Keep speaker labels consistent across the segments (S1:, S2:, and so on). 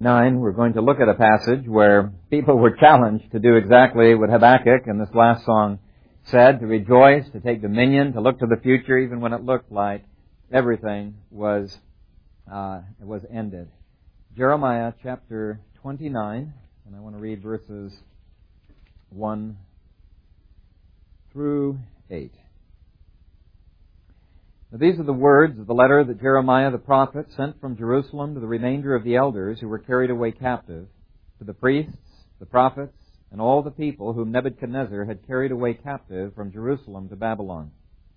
S1: 9, we're going to look at a passage where people were challenged to do exactly what Habakkuk in this last song said, to rejoice, to take dominion, to look to the future, even when it looked like everything was ended. Jeremiah chapter 29, and I want to read verses 1 through 8. Now, these are the words of the letter that Jeremiah the prophet sent from Jerusalem to the remainder of the elders who were carried away captive, to the priests, the prophets, and all the people whom Nebuchadnezzar had carried away captive from Jerusalem to Babylon.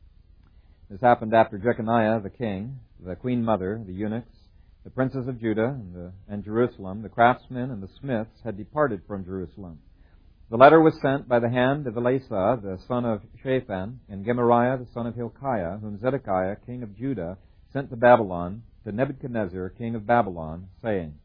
S1: This happened after Jeconiah the king, the queen mother, the eunuchs, the princes of Judah and Jerusalem, the craftsmen and the smiths had departed from Jerusalem. The letter was sent by the hand of Elasah, the son of Shaphan, and Gemariah, the son of Hilkiah, whom Zedekiah, king of Judah, sent to Babylon, to Nebuchadnezzar, king of Babylon, saying,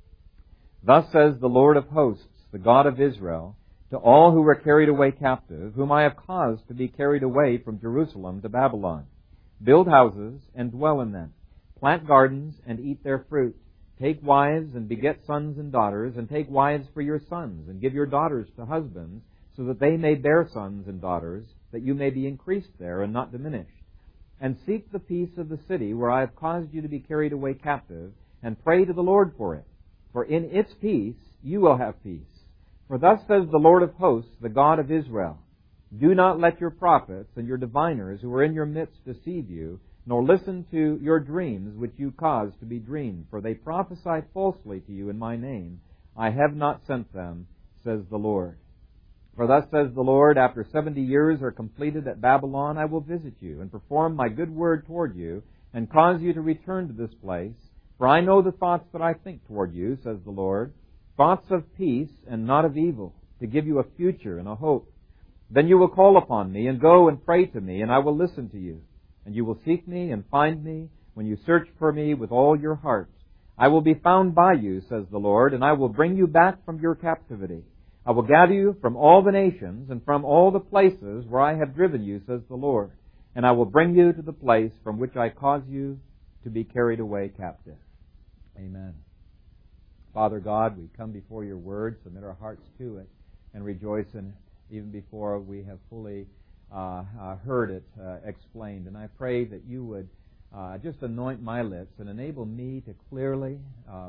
S1: Thus says the Lord of hosts, the God of Israel, to all who were carried away captive, whom I have caused to be carried away from Jerusalem to Babylon. Build houses and dwell in them. Plant gardens and eat their fruit. Take wives and beget sons and daughters, and take wives for your sons, and give your daughters to husbands, so that they may bear sons and daughters, that you may be increased there and not diminished. And seek the peace of the city where I have caused you to be carried away captive, and pray to the Lord for it. For in its peace you will have peace. For thus says the Lord of hosts, the God of Israel, Do not let your prophets and your diviners who are in your midst deceive you, nor listen to your dreams which you cause to be dreamed, for they prophesy falsely to you in my name. I have not sent them, says the Lord. For thus says the Lord, after 70 years are completed at Babylon, I will visit you, and perform my good word toward you, and cause you to return to this place. For I know the thoughts that I think toward you, says the Lord, thoughts of peace and not of evil, to give you a future and a hope. Then you will call upon me, and go and pray to me, and I will listen to you. And you will seek me and find me when you search for me with all your heart. I will be found by you, says the Lord, and I will bring you back from your captivity. I will gather you from all the nations and from all the places where I have driven you, says the Lord. And I will bring you to the place from which I cause you to be carried away captive. Amen. Father God, we come before your word, submit our hearts to it, and rejoice in it even before we have fully heard it explained. And I pray that you would just anoint my lips and enable me to clearly,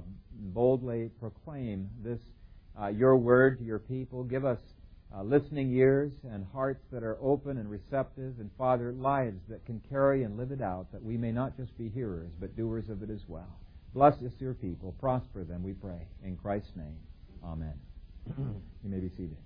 S1: boldly proclaim this, your word to your people. Give us listening ears and hearts that are open and receptive, and Father, lives that can carry and live it out, that we may not just be hearers, but doers of it as well. Bless us, your people. Prosper them, we pray. In Christ's name, amen. You may be seated.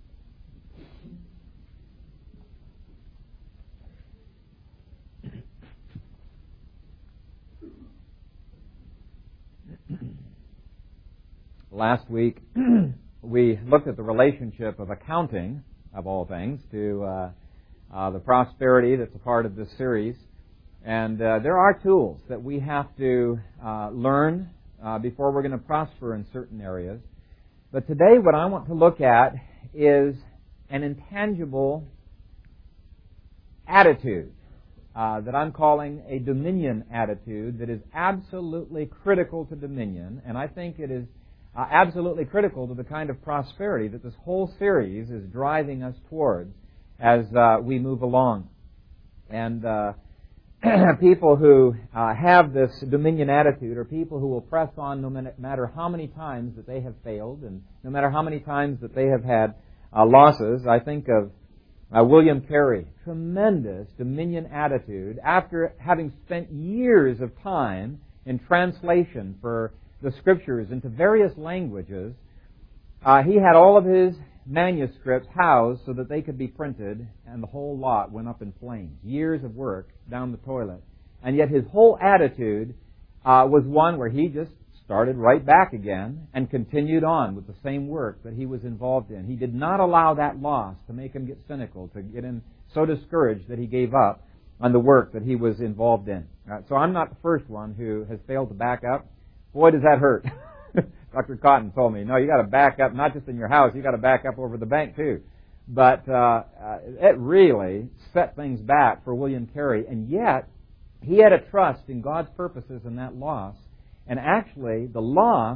S1: Last week, we looked at the relationship of accounting, of all things, to the prosperity that's a part of this series. And there are tools that we have to learn before we're going to prosper in certain areas. But today, what I want to look at is an intangible attitude that I'm calling a dominion attitude that is absolutely critical to dominion, and I think it is absolutely critical to the kind of prosperity that this whole series is driving us towards as we move along. And people who have this dominion attitude are people who will press on no matter how many times that they have failed and no matter how many times that they have had losses. I think of William Carey, tremendous dominion attitude. After having spent years of time in translation for the Scriptures into various languages, he had all of his manuscripts housed so that they could be printed, and the whole lot went up in flames. Years of work down the toilet. And yet his whole attitude was one where he just started right back again and continued on with the same work that he was involved in. He did not allow that loss to make him get cynical, to get him so discouraged that he gave up on the work that he was involved in. So I'm not the first one who has failed to back up. Boy, does that hurt. Dr. Cotton told me, no, you got to back up, not just in your house, you got to back up over the bank too. But it really set things back for William Carey, and yet he had a trust in God's purposes in that loss, and actually the loss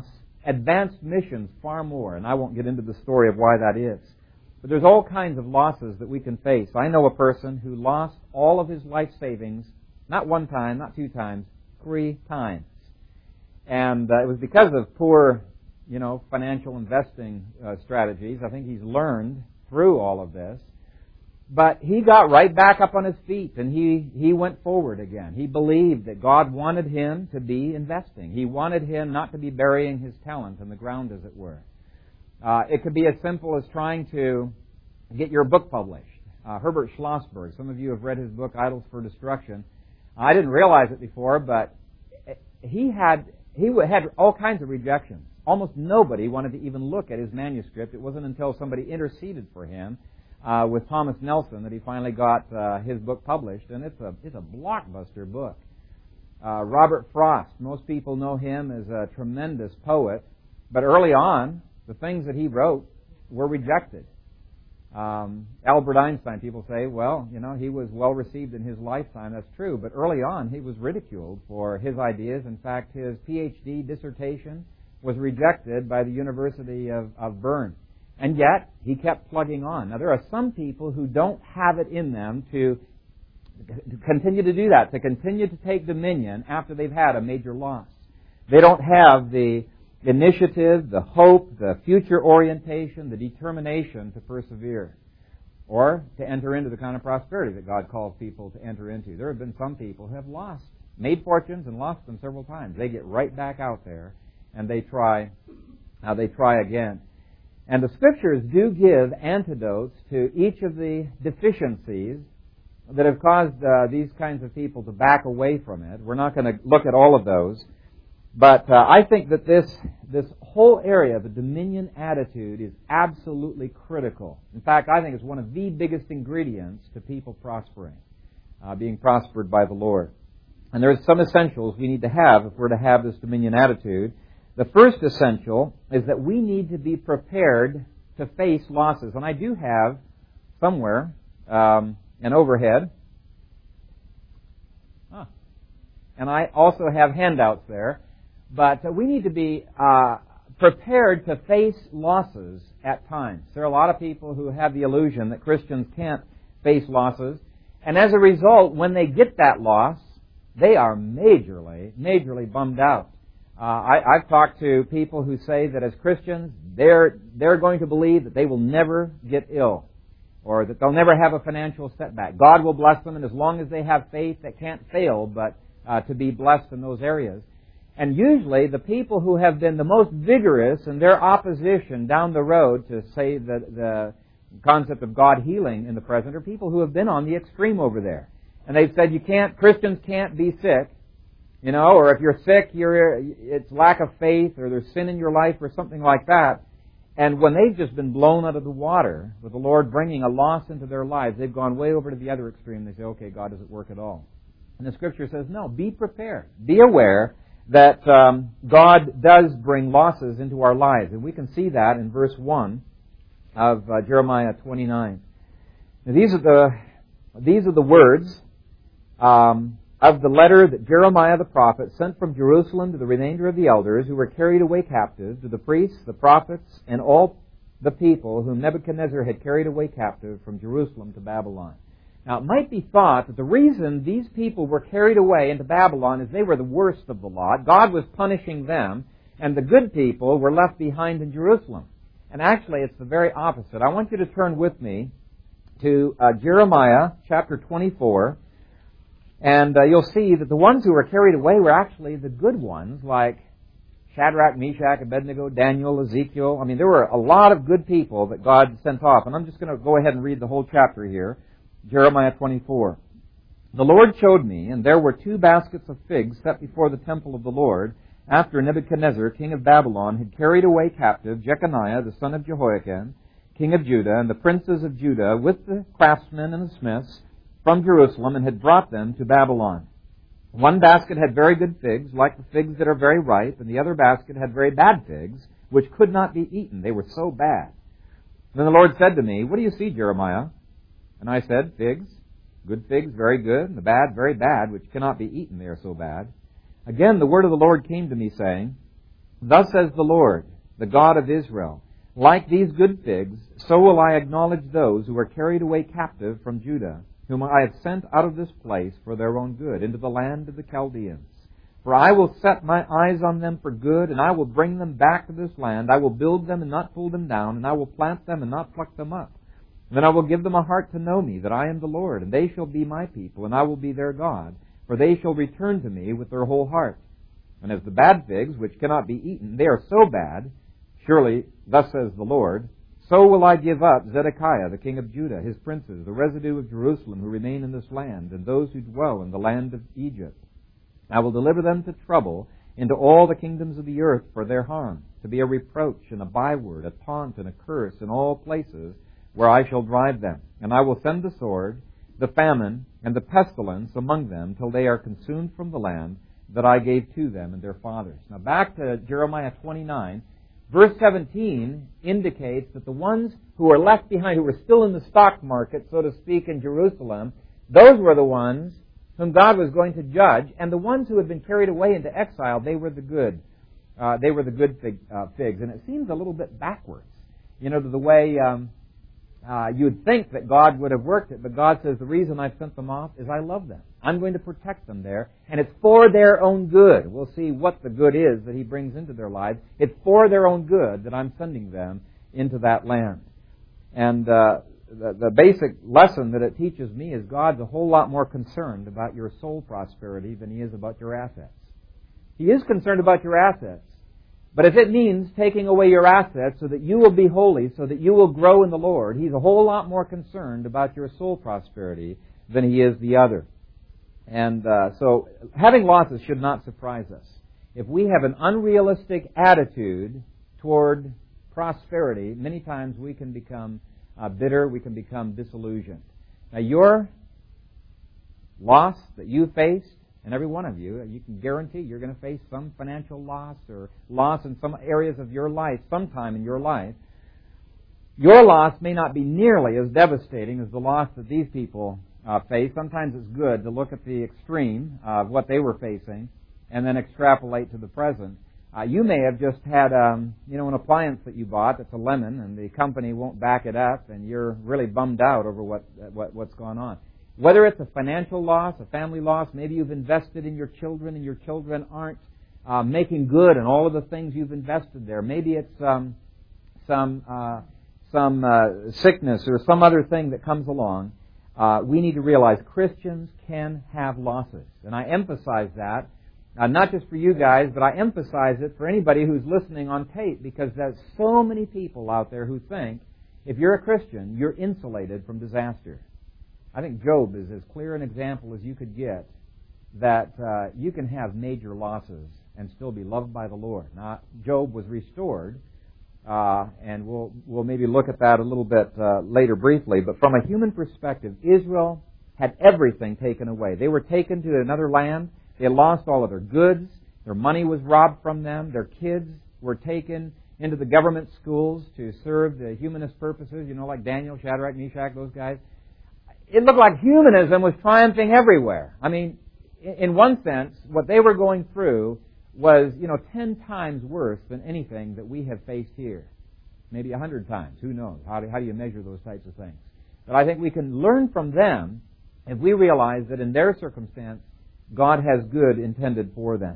S1: advanced missions far more, and I won't get into the story of why that is. But there's all kinds of losses that we can face. I know a person who lost all of his life savings, not one time, not two times, 3 times. And it was because of poor, financial investing strategies. I think he's learned through all of this. But he got right back up on his feet, and he went forward again. He believed that God wanted him to be investing. He wanted him not to be burying his talent in the ground, as it were. It could be as simple as trying to get your book published. Herbert Schlossberg, some of you have read his book, Idols for Destruction. I didn't realize it before, but he had all kinds of rejections. Almost nobody wanted to even look at his manuscript. It wasn't until somebody interceded for him with Thomas Nelson that he finally got his book published, and it's a blockbuster book. Robert Frost, most people know him as a tremendous poet, but early on, the things that he wrote were rejected. Albert Einstein, people say, well, he was well received in his lifetime. That's true, but early on, he was ridiculed for his ideas. In fact, his PhD dissertation was rejected by the University of Bern. And yet, he kept plugging on. Now, there are some people who don't have it in them to continue to do that, to continue to take dominion after they've had a major loss. They don't have the initiative, the hope, the future orientation, the determination to persevere or to enter into the kind of prosperity that God calls people to enter into. There have been some people who have made fortunes and lost them several times. They get right back out there and they try again. And the Scriptures do give antidotes to each of the deficiencies that have caused these kinds of people to back away from it. We're not going to look at all of those. But I think that this whole area of the dominion attitude is absolutely critical. In fact, I think it's one of the biggest ingredients to people prospering, being prospered by the Lord. And there's some essentials we need to have if we're to have this dominion attitude. The first essential is that we need to be prepared to face losses. And I do have somewhere an overhead. And I also have handouts there. But we need to be prepared to face losses at times. There are a lot of people who have the illusion that Christians can't face losses. And as a result, when they get that loss, they are majorly bummed out. I've talked to people who say that as Christians, they're going to believe that they will never get ill or that they'll never have a financial setback. God will bless them, and as long as they have faith, they can't fail but to be blessed in those areas. And usually the people who have been the most vigorous in their opposition down the road to, say, the concept of God healing in the present are people who have been on the extreme over there. And they've said Christians can't be sick, or if you're sick, it's lack of faith, or there's sin in your life, or something like that. And when they've just been blown out of the water, with the Lord bringing a loss into their lives, they've gone way over to the other extreme. They say, okay, God doesn't work at all. And the Scripture says, no, be prepared. Be aware that God does bring losses into our lives. And we can see that in verse 1 of Jeremiah 29. Now, these are the words of the letter that Jeremiah the prophet sent from Jerusalem to the remainder of the elders who were carried away captive, to the priests, the prophets, and all the people whom Nebuchadnezzar had carried away captive from Jerusalem to Babylon. Now, it might be thought that the reason these people were carried away into Babylon is they were the worst of the lot. God was punishing them, and the good people were left behind in Jerusalem. And actually, it's the very opposite. I want you to turn with me to Jeremiah chapter 24, and you'll see that the ones who were carried away were actually the good ones, like Shadrach, Meshach, Abednego, Daniel, Ezekiel. I mean, there were a lot of good people that God sent off. And I'm just going to go ahead and read the whole chapter here. Jeremiah 24. The Lord showed me, and there were 2 baskets of figs set before the temple of the Lord, after Nebuchadnezzar, king of Babylon, had carried away captive Jeconiah, the son of Jehoiakim, king of Judah, and the princes of Judah, with the craftsmen and the smiths, from Jerusalem, and had brought them to Babylon. One basket had very good figs, like the figs that are very ripe, and the other basket had very bad figs, which could not be eaten. They were so bad. Then the Lord said to me, what do you see, Jeremiah? And I said, figs, good figs, very good, and the bad, very bad, which cannot be eaten, they are so bad. Again, the word of the Lord came to me, saying, Thus says the Lord, the God of Israel, like these good figs, so will I acknowledge those who are carried away captive from Judah, whom I have sent out of this place for their own good, into the land of the Chaldeans. For I will set my eyes on them for good, and I will bring them back to this land. I will build them and not pull them down, and I will plant them and not pluck them up. And then I will give them a heart to know me, that I am the Lord, and they shall be my people, and I will be their God. For they shall return to me with their whole heart. And as the bad figs, which cannot be eaten, they are so bad, surely, thus says the Lord, so will I give up Zedekiah, the king of Judah, his princes, the residue of Jerusalem who remain in this land, and those who dwell in the land of Egypt. I will deliver them to trouble into all the kingdoms of the earth for their harm, to be a reproach and a byword, a taunt and a curse in all places where I shall drive them. And I will send the sword, the famine, and the pestilence among them till they are consumed from the land that I gave to them and their fathers. Now back to Jeremiah 29, verse 17 indicates that the ones who were left behind, who were still in the stock market, so to speak, in Jerusalem, those were the ones whom God was going to judge, and the ones who had been carried away into exile, they were the good. They were the good figs, and it seems a little bit backwards, to the way you'd think that God would have worked it, but God says the reason I've sent them off is I love them. I'm going to protect them there, and it's for their own good. We'll see what the good is that He brings into their lives. It's for their own good that I'm sending them into that land. And the basic lesson that it teaches me is God's a whole lot more concerned about your soul prosperity than He is about your assets. He is concerned about your assets, but if it means taking away your assets so that you will be holy, so that you will grow in the Lord, He's a whole lot more concerned about your soul prosperity than He is the other. And so having losses should not surprise us. If we have an unrealistic attitude toward prosperity, many times we can become bitter, we can become disillusioned. Now your loss that you faced, and every one of you, you can guarantee you're going to face some financial loss or loss in some areas of your life sometime in your life. Your loss may not be nearly as devastating as the loss that these people face. Sometimes it's good to look at the extreme of what they were facing and then extrapolate to the present. You may have just had, an appliance that you bought that's a lemon, and the company won't back it up, and you're really bummed out over what's gone on. Whether it's a financial loss, a family loss, maybe you've invested in your children, and your children aren't making good on all of the things you've invested there. Maybe it's some sickness or some other thing that comes along. We need to realize Christians can have losses, and I emphasize that. Not just for you guys, but I emphasize it for anybody who's listening on tape, because there's so many people out there who think if you're a Christian, you're insulated from disaster. I think Job is as clear an example as you could get that you can have major losses and still be loved by the Lord. Now, Job was restored, and we'll maybe look at that a little bit later briefly, but from a human perspective, Israel had everything taken away. They were taken to another land. They lost all of their goods. Their money was robbed from them. Their kids were taken into the government schools to serve the humanist purposes, like Daniel, Shadrach, Meshach, those guys. It looked like humanism was triumphing everywhere. I mean, in one sense, what they were going through was, 10 times worse than anything that we have faced here. Maybe 100 times. Who knows? How do you measure those types of things? But I think we can learn from them if we realize that in their circumstance, God has good intended for them.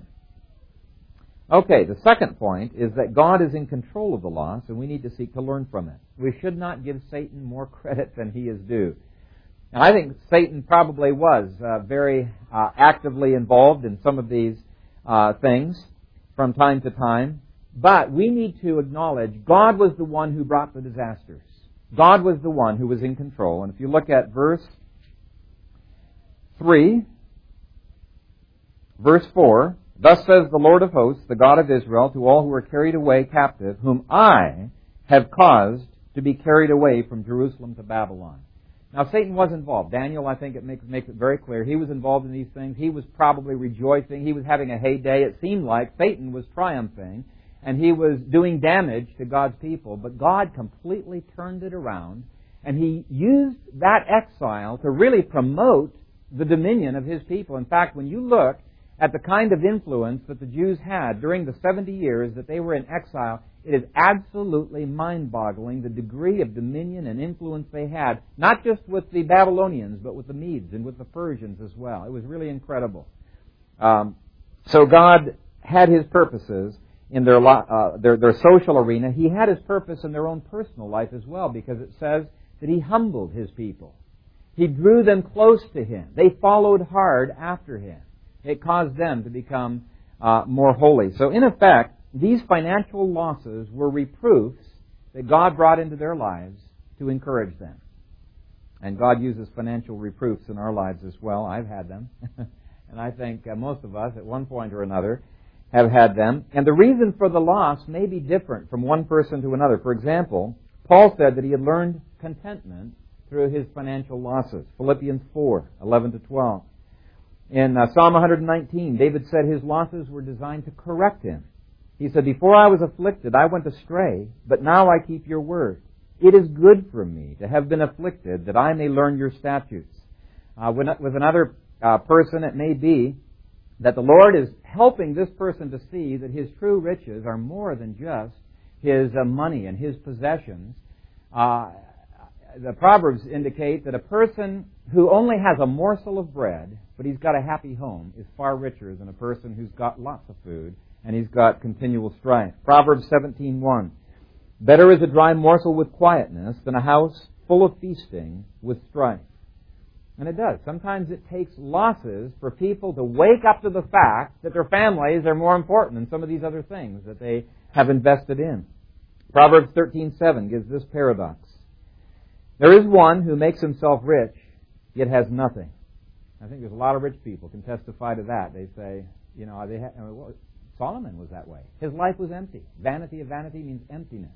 S1: Okay, the second point is that God is in control of the loss, and we need to seek to learn from it. We should not give Satan more credit than he is due. And I think Satan probably was very actively involved in some of these things from time to time. But we need to acknowledge God was the one who brought the disasters. God was the one who was in control. And if you look at verse 3, verse 4, Thus says the Lord of hosts, the God of Israel, to all who are carried away captive, whom I have caused to be carried away from Jerusalem to Babylon. Now, Satan was involved. Daniel, I think it makes it very clear. He was involved in these things. He was probably rejoicing. He was having a heyday. It seemed like Satan was triumphing, and he was doing damage to God's people. But God completely turned it around, and He used that exile to really promote the dominion of His people. In fact, when you look at the kind of influence that the Jews had during the 70 years that they were in exile, it is absolutely mind-boggling the degree of dominion and influence they had, not just with the Babylonians, but with the Medes and with the Persians as well. It was really incredible. So God had His purposes in their social arena. He had His purpose in their own personal life as well, because it says that He humbled His people. He drew them close to Him. They followed hard after Him. It caused them to become more holy. So in effect, these financial losses were reproofs that God brought into their lives to encourage them. And God uses financial reproofs in our lives as well. I've had them. And I think most of us at one point or another have had them. And the reason for the loss may be different from one person to another. For example, Paul said that he had learned contentment through his financial losses. Philippians 4:11-12. In Psalm 119, David said his losses were designed to correct him. He said, "Before I was afflicted, I went astray, but now I keep your word. It is good for me to have been afflicted, that I may learn your statutes." With another person, it may be that the Lord is helping this person to see that his true riches are more than just his money and his possessions. The Proverbs indicate that a person who only has a morsel of bread, but he's got a happy home, is far richer than a person who's got lots of food and he's got continual strife. Proverbs 17:1. Better is a dry morsel with quietness than a house full of feasting with strife. And it does. Sometimes it takes losses for people to wake up to the fact that their families are more important than some of these other things that they have invested in. Proverbs 13:7 gives this paradox. There is one who makes himself rich, yet has nothing. I think there's a lot of rich people can testify to that. They say, Solomon was that way. His life was empty. Vanity of vanity means emptiness.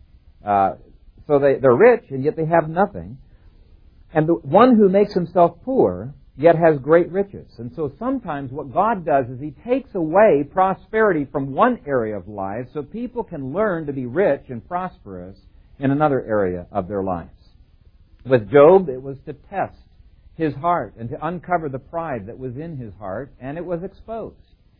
S1: So they're rich, and yet they have nothing. And the one who makes himself poor, yet has great riches. And so sometimes what God does is He takes away prosperity from one area of life so people can learn to be rich and prosperous in another area of their lives. With Job, it was to test his heart and to uncover the pride that was in his heart, and it was exposed.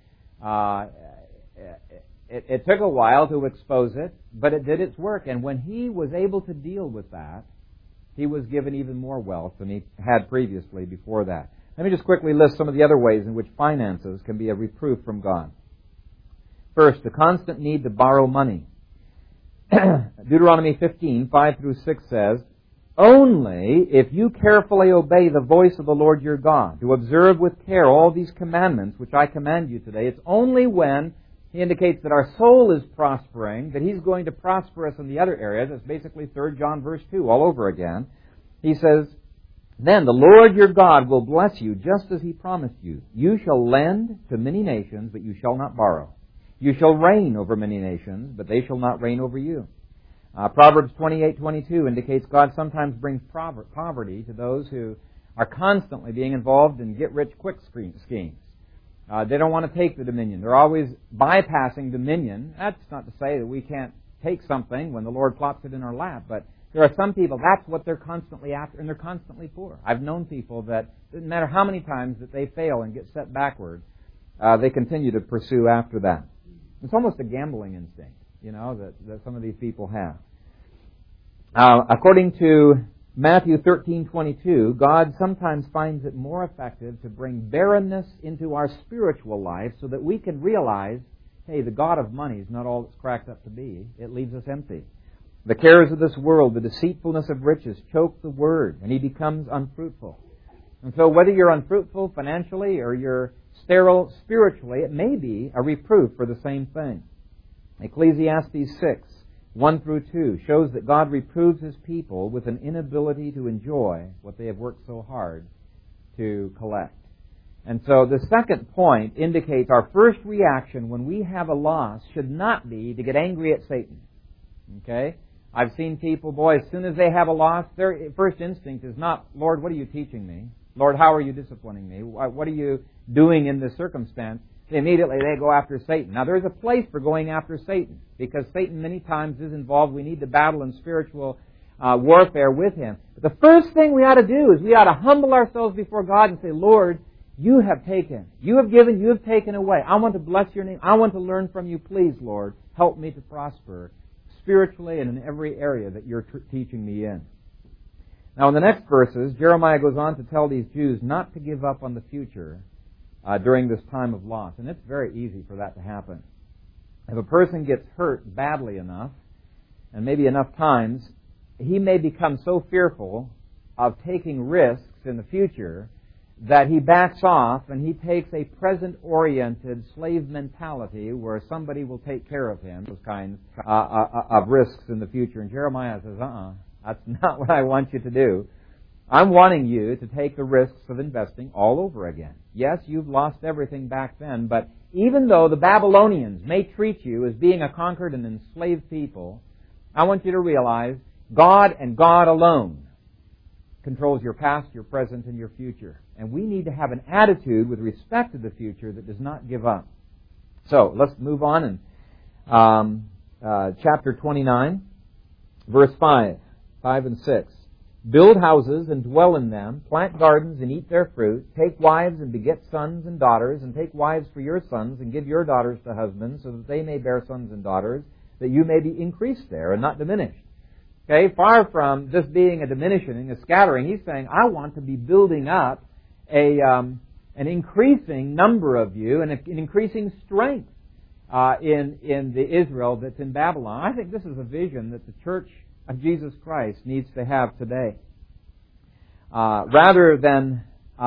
S1: It took a while to expose it, but it did its work. And when he was able to deal with that, he was given even more wealth than he had previously before that. Let me just quickly list some of the other ways in which finances can be a reproof from God. First, the constant need to borrow money. Deuteronomy 15:5-6 says, "Only if you carefully obey the voice of the Lord your God, to observe with care all these commandments which I command you today," it's only when He indicates that our soul is prospering, that He's going to prosper us in the other areas. That's basically 3 John verse 2 all over again. He says, "Then the Lord your God will bless you just as He promised you. You shall lend to many nations, but you shall not borrow. You shall reign over many nations, but they shall not reign over you." Proverbs 28:22 indicates God sometimes brings poverty to those who are constantly being involved in get-rich-quick schemes. They don't want to take the dominion. They're always bypassing dominion. That's not to say that we can't take something when the Lord plops it in our lap, but there are some people, that's what they're constantly after, and they're constantly poor. I've known people that, it doesn't matter how many times that they fail and get set backward, they continue to pursue after that. It's almost a gambling instinct, that some of these people have. According to Matthew 13:22, God sometimes finds it more effective to bring barrenness into our spiritual life so that we can realize, hey, the God of money is not all it's cracked up to be. It leaves us empty. The cares of this world, the deceitfulness of riches choke the word, and he becomes unfruitful. And so whether you're unfruitful financially or you're sterile spiritually, it may be a reproof for the same thing. Ecclesiastes 6:1-2 shows that God reproves His people with an inability to enjoy what they have worked so hard to collect. And so the second point indicates our first reaction when we have a loss should not be to get angry at Satan. Okay? I've seen people, as soon as they have a loss, their first instinct is not, "Lord, what are you teaching me? Lord, how are you disciplining me? What are you doing in this circumstance?" Immediately they go after Satan. Now there's a place for going after Satan, because Satan many times is involved. We need to battle in spiritual warfare with him. But the first thing we ought to do is we ought to humble ourselves before God and say, "Lord, You have taken, you have given, you have taken away. I want to bless your name. I want to learn from you. Please, Lord, help me to prosper spiritually and in every area that you're teaching me in. Now, in the next verses, Jeremiah goes on to tell these Jews not to give up on the future during this time of loss. And it's very easy for that to happen. If a person gets hurt badly enough, and maybe enough times, he may become so fearful of taking risks in the future that he backs off and he takes a present-oriented slave mentality where somebody will take care of him, those kinds of risks in the future. And Jeremiah says, that's not what I want you to do. I'm wanting you to take the risks of investing all over again. Yes, you've lost everything back then, but even though the Babylonians may treat you as being a conquered and enslaved people, I want you to realize God and God alone controls your past, your present, and your future. And we need to have an attitude with respect to the future that does not give up. So, let's move on in chapter 29, verse 5 and 6. Build houses and dwell in them, plant gardens and eat their fruit, take wives and beget sons and daughters, and take wives for your sons and give your daughters to husbands, so that they may bear sons and daughters, that you may be increased there and not diminished. Okay, far from this being a diminishing, a scattering, he's saying, I want to be building up an increasing number of you and an increasing strength in the Israel that's in Babylon. I think this is a vision that the church of Jesus Christ needs to have today. Rather than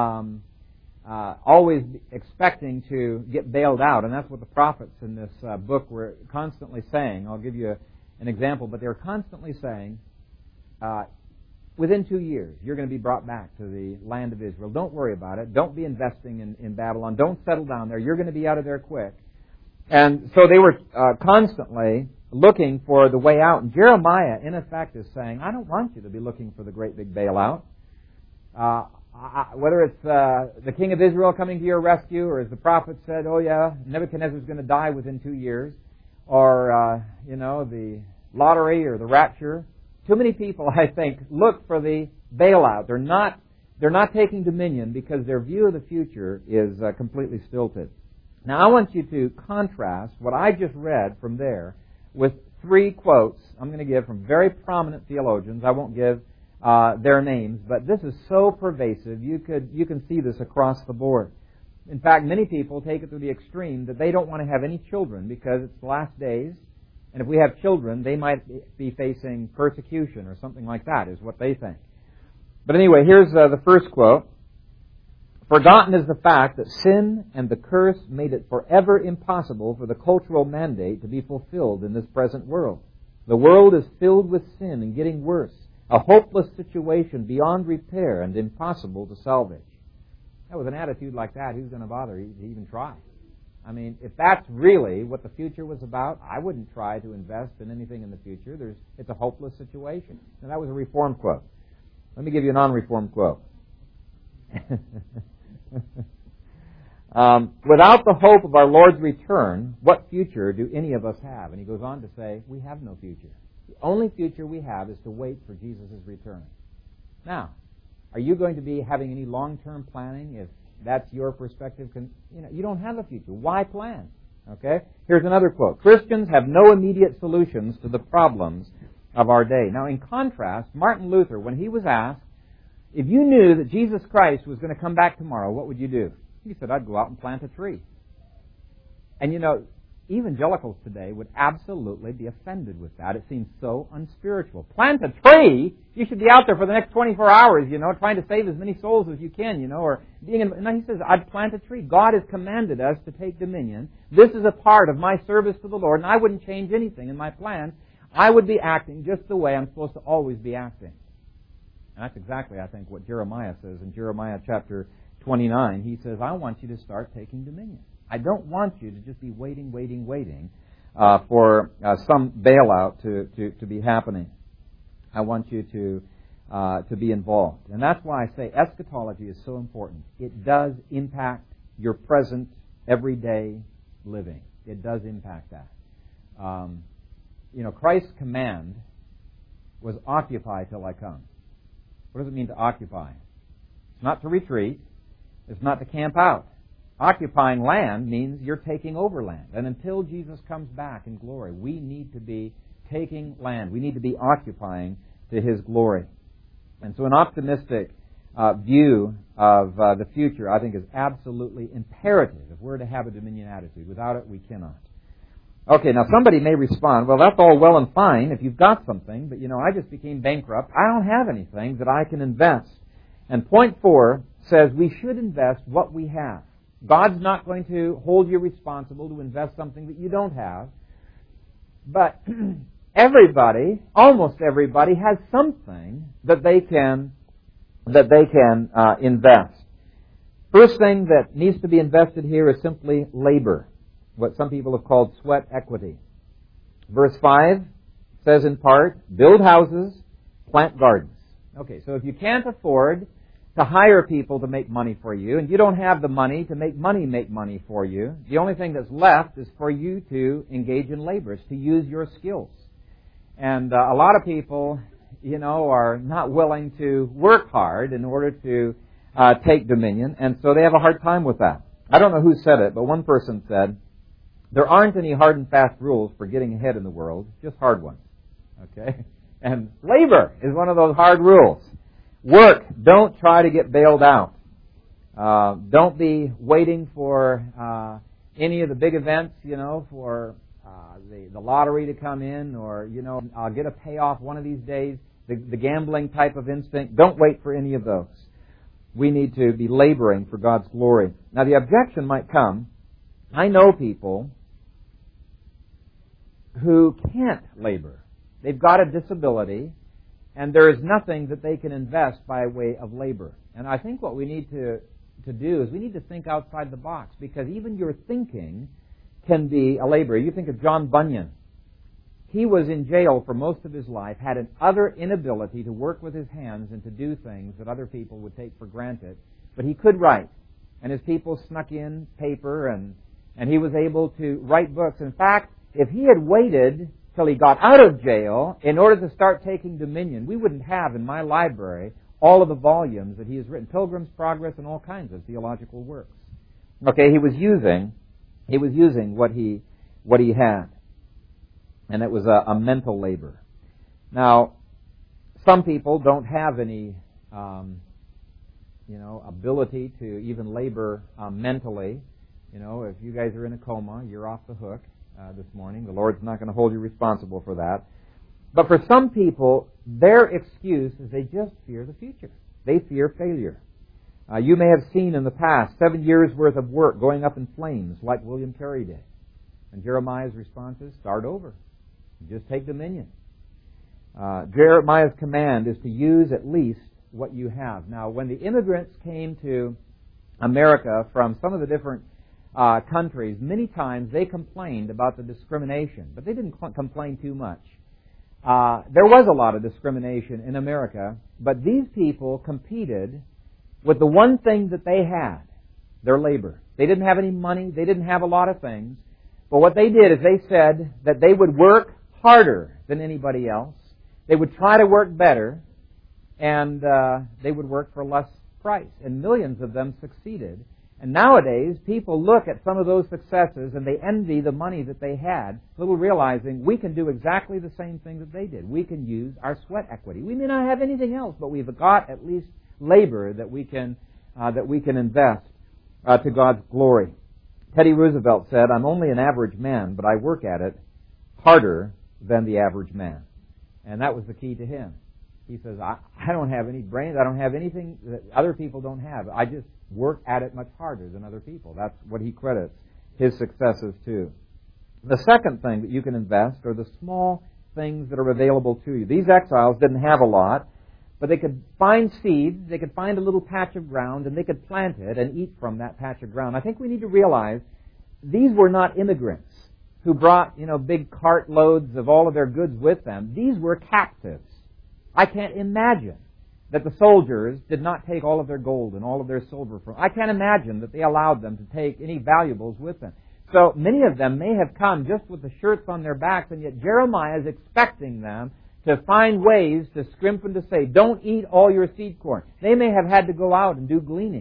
S1: always expecting to get bailed out, and that's what the prophets in this book were constantly saying. I'll give you an example, but they were constantly saying, within 2 years, you're going to be brought back to the land of Israel. Don't worry about it. Don't be investing in Babylon. Don't settle down there. You're going to be out of there quick. And so they were constantly looking for the way out. And Jeremiah, in effect, is saying, I don't want you to be looking for the great big bailout. Whether it's the king of Israel coming to your rescue, or as the prophet said, oh yeah, Nebuchadnezzar's going to die within 2 years, or, the lottery or the rapture. Too many people, I think, look for the bailout. They're not taking dominion because their view of the future is completely stilted. Now, I want you to contrast what I just read from there with 3 quotes I'm going to give from very prominent theologians. I won't give their names, but this is so pervasive. You can see this across the board. In fact, many people take it to the extreme that they don't want to have any children because it's the last days, and if we have children, they might be facing persecution or something like that, is what they think. But anyway, here's the first quote. Forgotten is the fact that sin and the curse made it forever impossible for the cultural mandate to be fulfilled in this present world. The world is filled with sin and getting worse, a hopeless situation beyond repair and impossible to salvage. Now, with an attitude like that, who's going to bother to even try? I mean, if that's really what the future was about, I wouldn't try to invest in anything in the future. It's a hopeless situation. Now, that was a Reformed quote. Let me give you a non-Reformed quote. Without the hope of our Lord's return, what future do any of us have? And he goes on to say, we have no future. The only future we have is to wait for Jesus' return. Now, are you going to be having any long-term planning if that's your perspective? You don't have a future. Why plan? Okay? Here's another quote. Christians have no immediate solutions to the problems of our day. Now, in contrast, Martin Luther, when he was asked, if you knew that Jesus Christ was going to come back tomorrow, what would you do? He said, I'd go out and plant a tree. And evangelicals today would absolutely be offended with that. It seems so unspiritual. Plant a tree? You should be out there for the next 24 hours, trying to save as many souls as you can, or being in... No, he says, I'd plant a tree. God has commanded us to take dominion. This is a part of my service to the Lord, and I wouldn't change anything in my plans. I would be acting just the way I'm supposed to always be acting. And that's exactly, I think, what Jeremiah says in Jeremiah chapter 29. He says, I want you to start taking dominion. I don't want you to just be waiting for some bailout to be happening. I want you to be involved. And that's why I say eschatology is so important. It does impact your present, everyday living. It does impact that. Christ's command was occupy till I come. What does it mean to occupy? It's not to retreat. It's not to camp out. Occupying land means you're taking over land. And until Jesus comes back in glory, we need to be taking land. We need to be occupying to His glory. And so an optimistic view of the future, I think, is absolutely imperative if we're to have a dominion attitude. Without it, we cannot. Okay, now somebody may respond, well, that's all well and fine if you've got something, but I just became bankrupt. I don't have anything that I can invest. And point 4 says we should invest what we have. God's not going to hold you responsible to invest something that you don't have. But everybody, almost everybody, has something that they can invest. First thing that needs to be invested here is simply labor, what some people have called sweat equity. Verse 5 says in part, build houses, plant gardens. Okay, so if you can't afford to hire people to make money for you, and you don't have the money to make money for you, the only thing that's left is for you to engage in labor, to use your skills. And a lot of people, are not willing to work hard in order to take dominion, and so they have a hard time with that. I don't know who said it, but one person said, there aren't any hard and fast rules for getting ahead in the world, just hard ones. Okay? And labor is one of those hard rules. Work. Don't try to get bailed out. Don't be waiting for any of the big events, for the lottery to come in, or, I'll get a payoff one of these days. The gambling type of instinct. Don't wait for any of those. We need to be laboring for God's glory. Now, the objection might come, I know people who can't labor. They've got a disability, and there is nothing that they can invest by way of labor. And I think what we need to do is we need to think outside the box, because even your thinking can be a labor. You think of John Bunyan. He was in jail for most of his life, had an utter inability to work with his hands and to do things that other people would take for granted. But he could write. And his people snuck in paper, and he was able to write books. In fact, if he had waited till he got out of jail in order to start taking dominion, we wouldn't have in my library all of the volumes that he has written, Pilgrim's Progress and all kinds of theological works. Okay, he was using what he had. And it was a mental labor. Now, some people don't have any, ability to even labor mentally. If you guys are in a coma, you're off the hook this morning. The Lord's not going to hold you responsible for that. But for some people, their excuse is they just fear the future. They fear failure. You may have seen in the past 7 years' worth of work going up in flames like William Carey did. And Jeremiah's response is, start over. Just take dominion. Jeremiah's command is to use at least what you have. Now, when the immigrants came to America from some of the different countries, many times they complained about the discrimination, but they didn't complain too much. There was a lot of discrimination in America, but these people competed with the one thing that they had, their labor. They didn't have any money. They didn't have a lot of things. But what they did is they said that they would work harder than anybody else. They would try to work better, and they would work for less price. And millions of them succeeded. And nowadays, people look at some of those successes and they envy the money that they had, little realizing we can do exactly the same thing that they did. We can use our sweat equity. We may not have anything else, but we've got at least labor that we can invest to God's glory. Teddy Roosevelt said, I'm only an average man, but I work at it harder than the average man. And that was the key to him. He says, I don't have any brains. I don't have anything that other people don't have. I just work at it much harder than other people. That's what he credits his successes to. The second thing that you can invest are the small things that are available to you. These exiles didn't have a lot, but they could find seeds, they could find a little patch of ground, and they could plant it and eat from that patch of ground. I think we need to realize these were not immigrants who brought, big cart loads of all of their goods with them. These were captives. I can't imagine that the soldiers did not take all of their gold and all of their silver from. I can't imagine that they allowed them to take any valuables with them. So many of them may have come just with the shirts on their backs, and yet Jeremiah is expecting them to find ways to scrimp and to say, don't eat all your seed corn. They may have had to go out and do gleaning,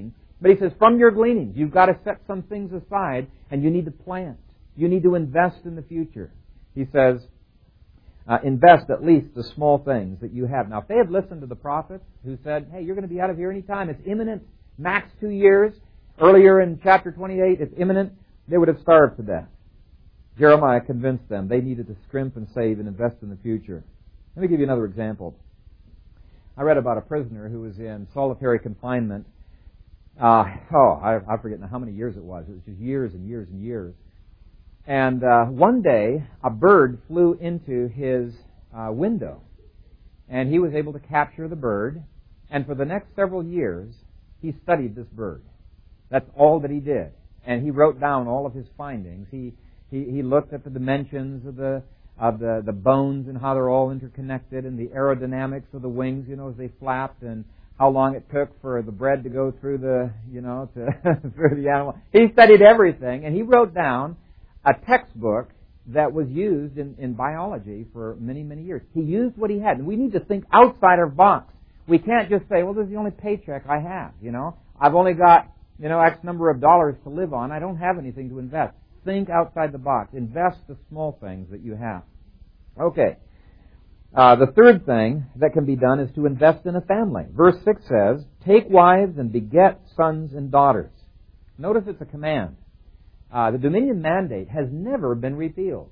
S1: But he says, from your gleanings, you've got to set some things aside, and you need to plant. You need to invest in the future. He says, invest at least the small things that you have. Now, if they had listened to the prophets who said, hey, you're going to be out of here anytime, it's imminent, max 2 years, earlier in chapter 28, it's imminent, they would have starved to death. Jeremiah convinced them they needed to scrimp and save and invest in the future. Let me give you another example. I read about a prisoner who was in solitary confinement. I forget now how many years it was. It was just years and years and years. And one day, a bird flew into his window. And he was able to capture the bird. And for the next several years, he studied this bird. That's all that he did. And he wrote down all of his findings. He looked at the dimensions of the bones and how they're all interconnected, and the aerodynamics of the wings, as they flapped, and how long it took for the bread to go through through the animal. He studied everything, and he wrote down a textbook that was used in biology for many, many years. He used what he had, and we need to think outside our box. We can't just say, well, this is the only paycheck I have, I've only got, X number of dollars to live on. I don't have anything to invest. Think outside the box. Invest the small things that you have. Okay. The third thing that can be done is to invest in a family. Verse 6 says, take wives and beget sons and daughters. Notice it's a command. The dominion mandate has never been repealed.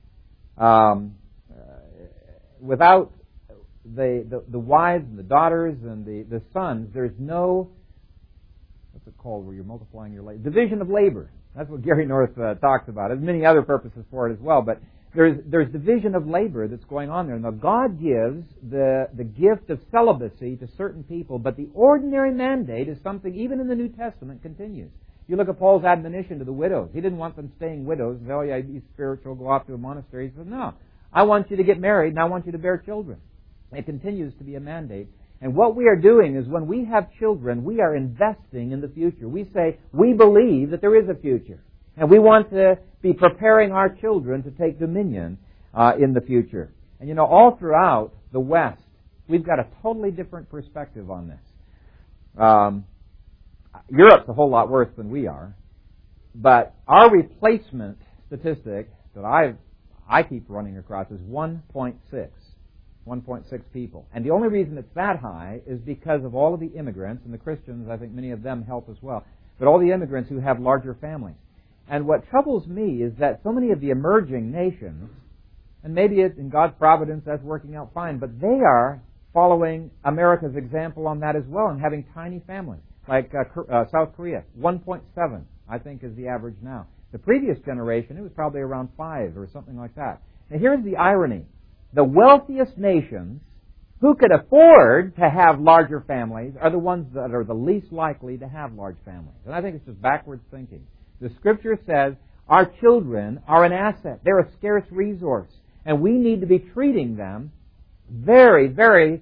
S1: Without the wives and the daughters and the sons, there's no, what's it called where you're multiplying your labor? Division of labor. That's what Gary North talks about. There's many other purposes for it as well, but there's division of labor that's going on there. Now, God gives the gift of celibacy to certain people, but the ordinary mandate is something even in the New Testament continues. You look at Paul's admonition to the widows. He didn't want them staying widows. Oh, yeah, be spiritual, go off to a monastery. He said, no, I want you to get married and I want you to bear children. It continues to be a mandate. And what we are doing is when we have children, we are investing in the future. We say, we believe that there is a future. And we want to be preparing our children to take dominion in the future. And all throughout the West, we've got a totally different perspective on this. Europe's a whole lot worse than we are. But our replacement statistic that I keep running across is 1.6 people. And the only reason it's that high is because of all of the immigrants, and the Christians, I think many of them help as well, but all the immigrants who have larger families. And what troubles me is that so many of the emerging nations, and maybe in God's providence that's working out fine, but they are following America's example on that as well and having tiny families, like South Korea. 1.7, I think, is the average now. The previous generation, it was probably around 5 or something like that. Now here's the irony. The wealthiest nations who could afford to have larger families are the ones that are the least likely to have large families. And I think it's just backwards thinking. The Scripture says our children are an asset. They're a scarce resource. And we need to be treating them very, very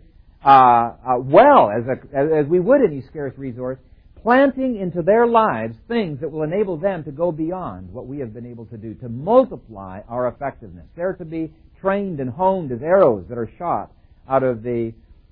S1: well as we would any scarce resource, planting into their lives things that will enable them to go beyond what we have been able to do, to multiply our effectiveness. They're to be trained and honed as arrows that are shot out of the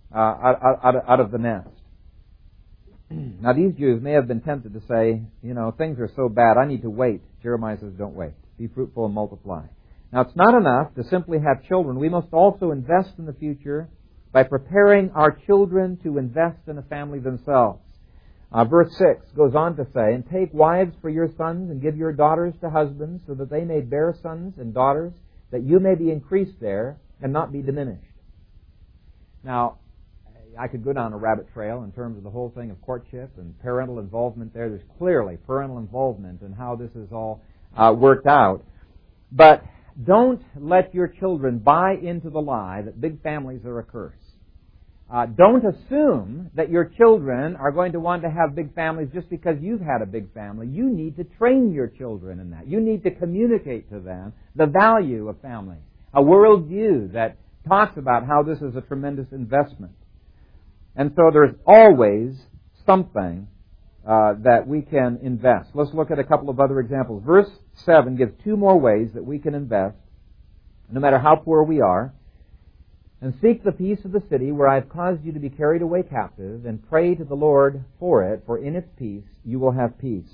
S1: nest. Now, these Jews may have been tempted to say, things are so bad, I need to wait. Jeremiah says, don't wait. Be fruitful and multiply. Now, it's not enough to simply have children. We must also invest in the future by preparing our children to invest in a family themselves. Verse 6 goes on to say, and take wives for your sons and give your daughters to husbands so that they may bear sons and daughters, that you may be increased there and not be diminished. Now, I could go down a rabbit trail in terms of the whole thing of courtship and parental involvement there. There's clearly parental involvement and how this is all worked out. But don't let your children buy into the lie that big families are a curse. Don't assume that your children are going to want to have big families just because you've had a big family. You need to train your children in that. You need to communicate to them the value of family, a worldview that talks about how this is a tremendous investment. And so there's always something that we can invest. Let's look at a couple of other examples. Verse 7 gives 2 more ways that we can invest, no matter how poor we are. And seek the peace of the city where I have caused you to be carried away captive, and pray to the Lord for it, for in its peace you will have peace.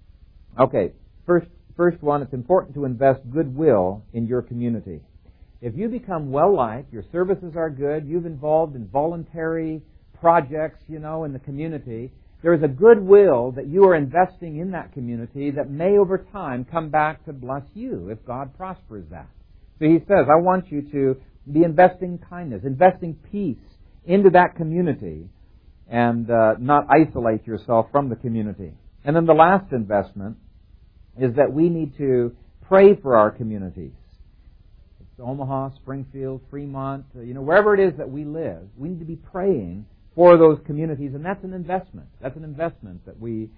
S1: Okay, first one, it's important to invest goodwill in your community. If you become well-liked, your services are good, you've involved in voluntary projects, in the community, there is a goodwill that you are investing in that community that may over time come back to bless you if God prospers that. So he says, I want you to be investing kindness, investing peace into that community, and not isolate yourself from the community. And then the last investment is that we need to pray for our communities. It's Omaha, Springfield, Fremont, wherever it is that we live, we need to be praying for those communities, and that's an investment. That's an investment that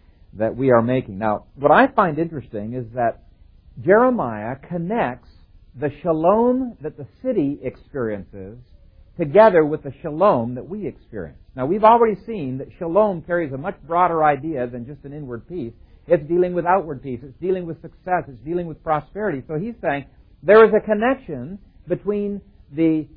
S1: we are making. Now, what I find interesting is that Jeremiah connects the shalom that the city experiences together with the shalom that we experience. Now, we've already seen that shalom carries a much broader idea than just an inward peace. It's dealing with outward peace. It's dealing with success. It's dealing with prosperity. So he's saying there is a connection between the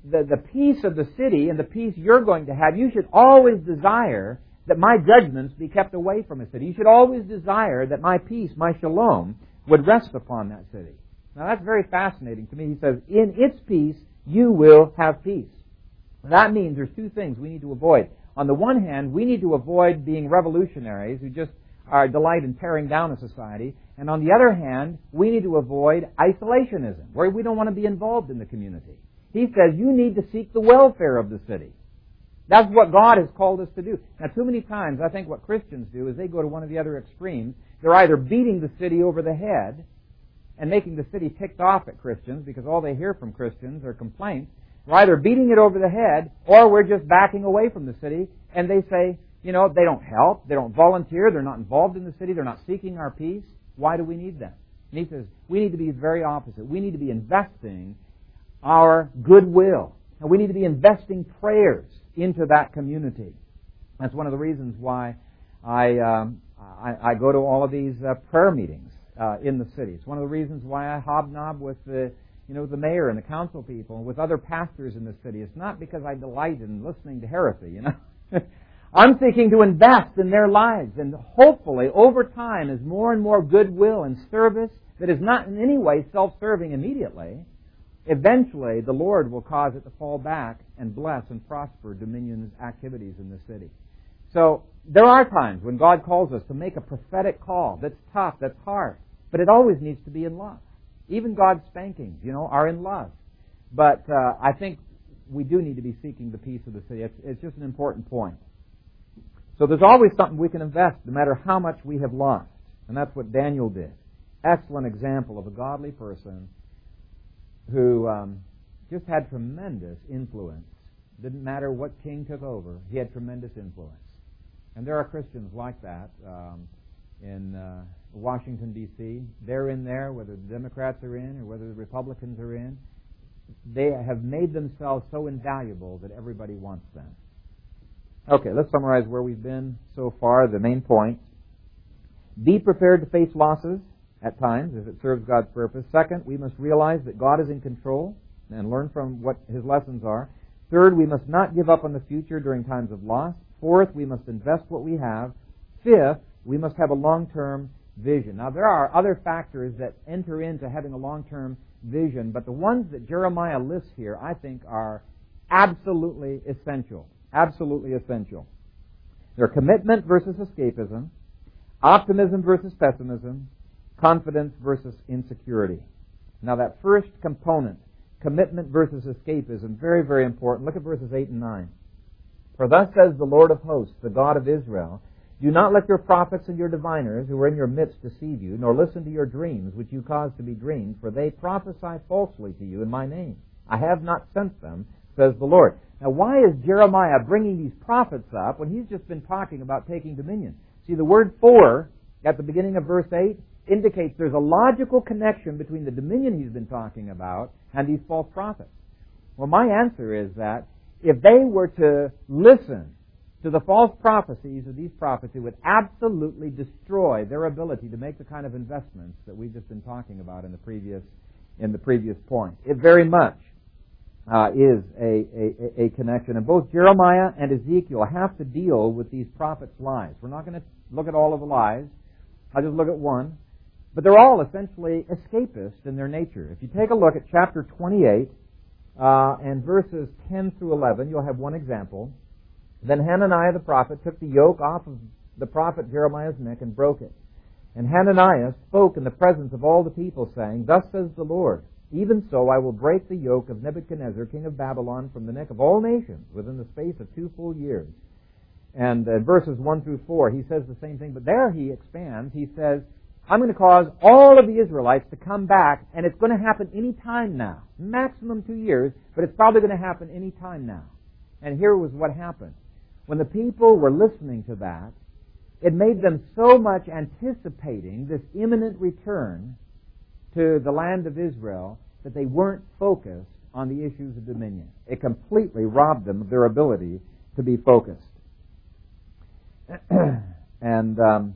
S1: peace of the city and the peace you're going to have. You should always desire that my judgments be kept away from a city. You should always desire that my peace, my shalom, would rest upon that city. Now that's very fascinating to me. He says, in its peace, you will have peace. That means there's two things we need to avoid. On the one hand, we need to avoid being revolutionaries who just are delight in tearing down a society. And on the other hand, we need to avoid isolationism, where we don't want to be involved in the community. He says you need to seek the welfare of the city. That's what God has called us to do. Now, too many times, I think what Christians do is they go to one of the other extremes. They're either beating the city over the head and making the city ticked off at Christians because all they hear from Christians are complaints. We're either beating it over the head or we're just backing away from the city, and they say, they don't help, they don't volunteer, they're not involved in the city, they're not seeking our peace. Why do we need them? And he says, we need to be very opposite. We need to be investing our goodwill. And we need to be investing prayers into that community. That's one of the reasons why I go to all of these prayer meetings in the city. It's one of the reasons why I hobnob with the mayor and the council people and with other pastors in the city. It's not because I delight in listening to heresy, I'm seeking to invest in their lives, and hopefully over time, as more and more goodwill and service that is not in any way self-serving immediately, eventually the Lord will cause it to fall back and bless and prosper Dominion's activities in the city. So there are times when God calls us to make a prophetic call that's tough, that's hard, but it always needs to be in love. Even God's spankings, are in love. But I think we do need to be seeking the peace of the city. It's just an important point. So there's always something we can invest, no matter how much we have lost. And that's what Daniel did. Excellent example of a godly person who just had tremendous influence. Didn't matter what king took over, he had tremendous influence. And there are Christians like that in Washington, D.C. They're in there, whether the Democrats are in or whether the Republicans are in. They have made themselves so invaluable that everybody wants them. Okay, let's summarize where we've been so far, the main points. Be prepared to face losses at times if it serves God's purpose. Second, we must realize that God is in control and learn from what His lessons are. Third, we must not give up on the future during times of loss. Fourth, we must invest what we have. Fifth, we must have a long-term vision. Now, there are other factors that enter into having a long-term vision, but the ones that Jeremiah lists here, I think, are absolutely essential. Absolutely essential. They're commitment versus escapism, optimism versus pessimism, confidence versus insecurity. Now that first component, commitment versus escapism, very, very important. Look at verses 8 and 9. For thus says the Lord of hosts, the God of Israel, do not let your prophets and your diviners who are in your midst deceive you, nor listen to your dreams which you cause to be dreamed, for they prophesy falsely to you in my name. I have not sent them, says the Lord. Now, why is Jeremiah bringing these prophets up when he's just been talking about taking dominion? See, the word for at the beginning of verse 8 indicates there's a logical connection between the dominion he's been talking about and these false prophets. Well, my answer is that if they were to listen to the false prophecies of these prophets, it would absolutely destroy their ability to make the kind of investments that we've just been talking about in the previous point. It very much. is a connection. And both Jeremiah and Ezekiel have to deal with these prophets' lies. We're not going to look at all of the lies. I'll just look at one. But they're all essentially escapist in their nature. If you take a look at chapter 28 and verses 10 through 11, you'll have one example. Then Hananiah the prophet took the yoke off of the prophet Jeremiah's neck and broke it. And Hananiah spoke in the presence of all the people, saying, Thus says the Lord, even so I will break the yoke of Nebuchadnezzar, king of Babylon, from the neck of all nations within the space of 2 full years. And verses 1 through 4, he says the same thing, but there he expands. He says, I'm going to cause all of the Israelites to come back, and it's going to happen any time now. Maximum 2 years, but it's probably going to happen any time now. And here was what happened. When the people were listening to that, it made them so much anticipating this imminent return to the land of Israel that they weren't focused on the issues of dominion. It completely robbed them of their ability to be focused. And,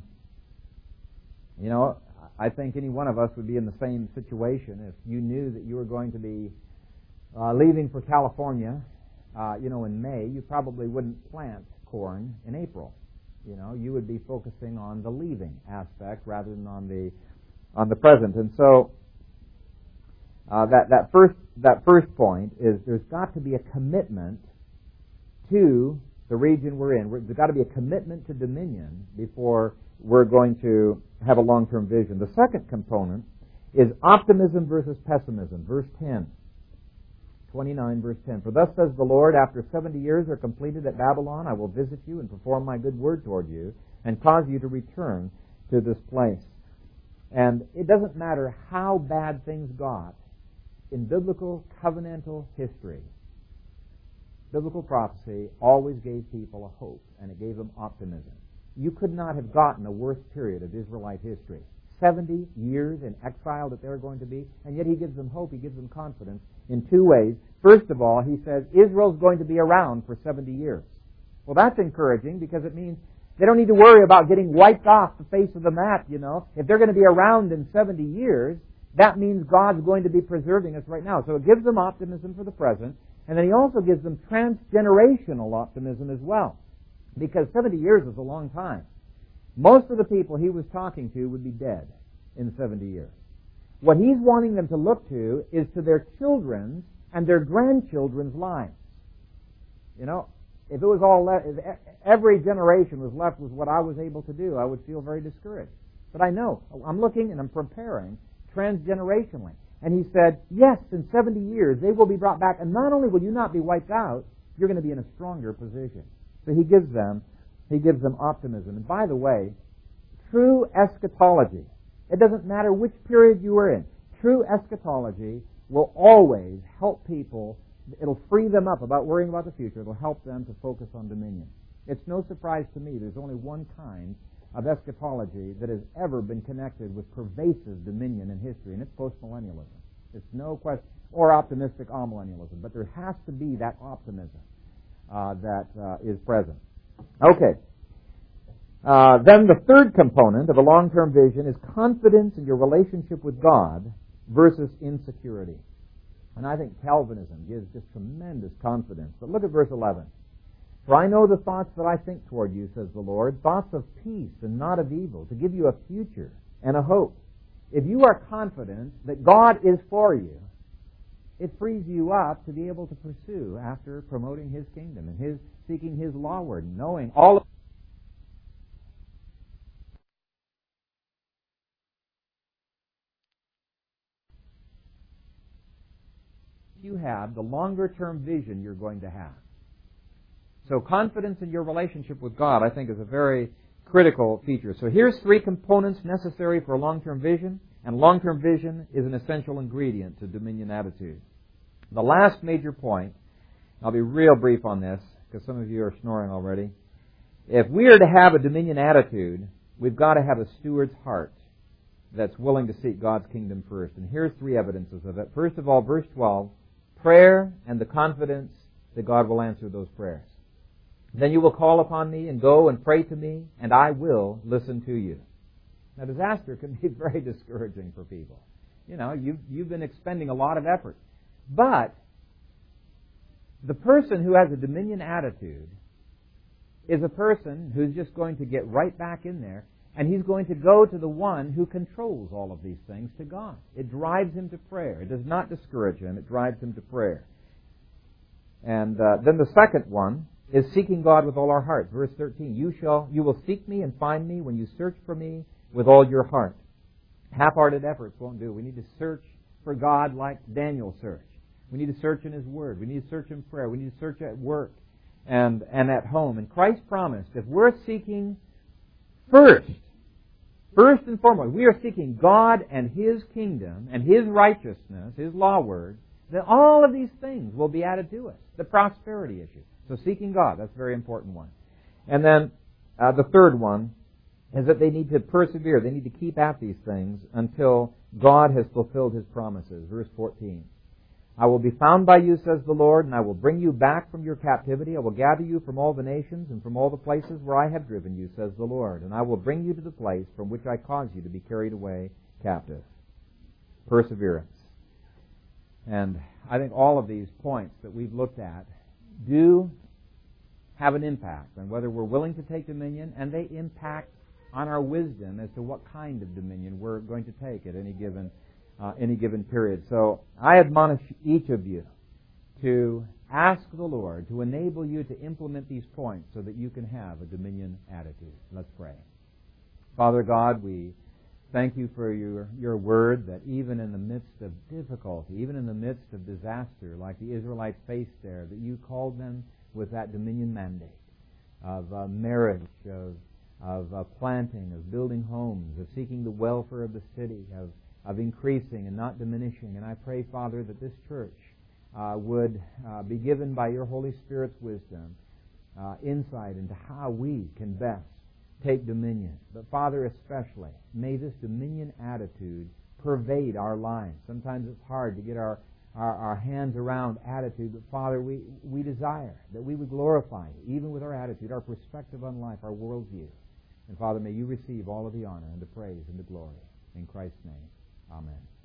S1: I think any one of us would be in the same situation if you knew that you were going to be leaving for California, in May. You probably wouldn't plant corn in April. You would be focusing on the leaving aspect rather than on the present. And so that first point is there's got to be a commitment to the region we're in. There's got to be a commitment to dominion before we're going to have a long-term vision. The second component is optimism versus pessimism. Verse 10. 29, verse 10. For thus says the Lord, after 70 years are completed at Babylon, I will visit you and perform my good word toward you and cause you to return to this place. And it doesn't matter how bad things got in biblical covenantal history. Biblical prophecy always gave people a hope, and it gave them optimism. You could not have gotten a worse period of Israelite history. 70 years in exile that they're going to be, and yet he gives them hope, he gives them confidence in 2 ways. First of all, he says Israel's going to be around for 70 years. Well, that's encouraging because it means they don't need to worry about getting wiped off the face of the map, If they're going to be around in 70 years, that means God's going to be preserving us right now. So it gives them optimism for the present, and then he also gives them transgenerational optimism as well. Because 70 years is a long time. Most of the people he was talking to would be dead in 70 years. What he's wanting them to look to is to their children's and their grandchildren's lives. If it was all if every generation was left with what I was able to do, I would feel very discouraged. But I know, I'm looking and I'm preparing transgenerationally. And he said, yes, in 70 years they will be brought back, and not only will you not be wiped out, you're going to be in a stronger position. So he gives them optimism. And by the way, true eschatology, it doesn't matter which period you are in, true eschatology will always help people. It'll free them up about worrying about the future. It'll help them to focus on dominion. It's no surprise to me there's only one kind of eschatology that has ever been connected with pervasive dominion in history, and it's postmillennialism. It's no question, or optimistic amillennialism, but there has to be that optimism that is present. Okay. Then the third component of a long-term vision is confidence in your relationship with God versus insecurity. And I think Calvinism gives just tremendous confidence. But look at verse 11. For I know the thoughts that I think toward you, says the Lord, thoughts of peace and not of evil, to give you a future and a hope. If you are confident that God is for you, it frees you up to be able to pursue after promoting His kingdom and seeking His lawward, knowing all of you have, the longer-term vision you're going to have. So confidence in your relationship with God, I think, is a very critical feature. So here's 3 components necessary for a long-term vision, and long-term vision is an essential ingredient to dominion attitude. The last major point, I'll be real brief on this, because some of you are snoring already. If we are to have a dominion attitude, we've got to have a steward's heart that's willing to seek God's kingdom first. And here's 3 evidences of it. First of all, verse 12, prayer and the confidence that God will answer those prayers. Then you will call upon me and go and pray to me, and I will listen to you. Now, disaster can be very discouraging for people. You've been expending a lot of effort. But The person who has a dominion attitude is a person who's just going to get right back in there, and he's going to go to the one who controls all of these things, to God. It drives him to prayer. It does not discourage him. It drives him to prayer. And then the second one is seeking God with all our heart. Verse 13, you will seek me and find me when you search for me with all your heart. Half-hearted efforts won't do. We need to search for God like Daniel searched. We need to search in His Word. We need to search in prayer. We need to search at work and at home. And Christ promised, if we're seeking first and foremost, we are seeking God and His kingdom and His righteousness, His law word, then all of these things will be added to us. The prosperity issue. So seeking God, that's a very important one. And then the third one is that they need to persevere. They need to keep at these things until God has fulfilled His promises. Verse 14. I will be found by you, says the Lord, and I will bring you back from your captivity. I will gather you from all the nations and from all the places where I have driven you, says the Lord. And I will bring you to the place from which I caused you to be carried away captive. Perseverance. And I think all of these points that we've looked at do have an impact on whether we're willing to take dominion, and they impact on our wisdom as to what kind of dominion we're going to take at any given period. So I admonish each of you to ask the Lord to enable you to implement these points so that you can have a dominion attitude. Let's pray. Father God, we thank you for your word, that even in the midst of difficulty, even in the midst of disaster like the Israelites faced there, that you called them with that dominion mandate of marriage, of planting, of building homes, of seeking the welfare of the city, of increasing and not diminishing. And I pray, Father, that this church would be given by your Holy Spirit's wisdom insight into how we can best take dominion. But Father, especially, may this dominion attitude pervade our lives. Sometimes it's hard to get our hands around attitude, but Father, we desire that we would glorify you, even with our attitude, our perspective on life, our worldview. And Father, may you receive all of the honor and the praise and the glory. In Christ's name, amen.